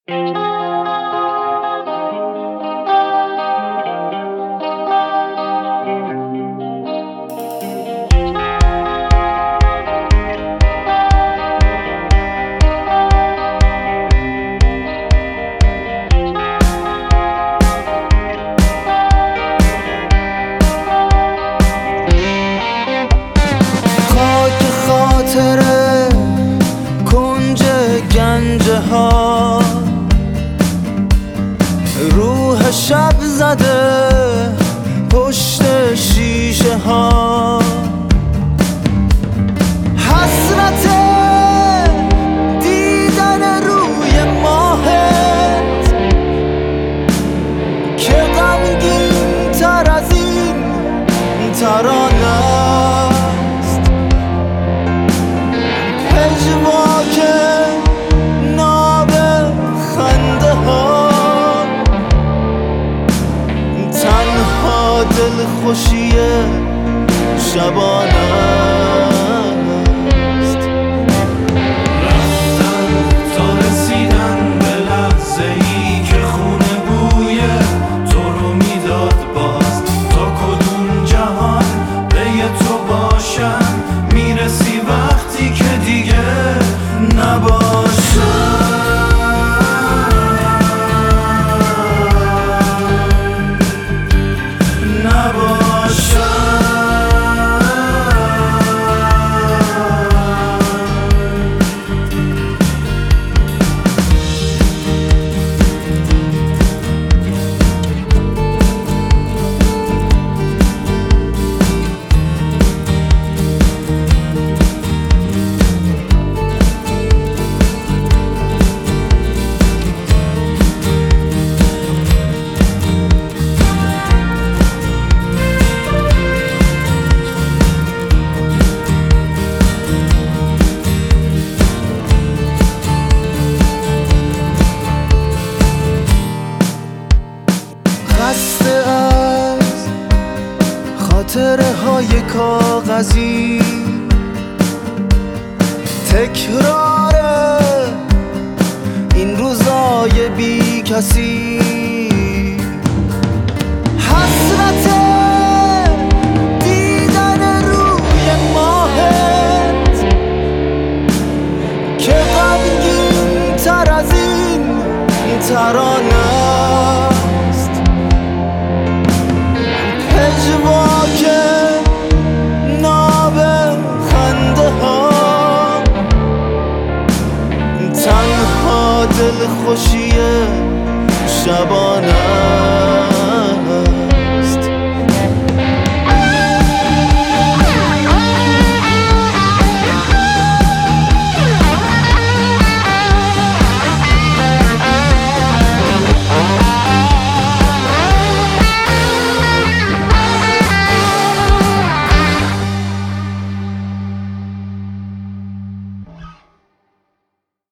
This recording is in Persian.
کنج گنجه ها روح شب زده پشت شیشه ها، حسرت دیدن روی ماهت که غمگین تر از این ترانه است، پژواک ناب خنده ها، تنها دل خوشی شبانه است. رفتن تا رسیدن به لحظه ای که خونه بوی تو رو میداد باز، تا کدوم جهان به تو باشم میرسی وقتی که دیگه نباشم. خسته از خاطره های کاغذی، تکرار این روزای بی کسی، حسرت دیدن روی ماهت که غمگین تر از این ترانه است، پژواک ناب خنده ها، تنها دل خوشی شبانه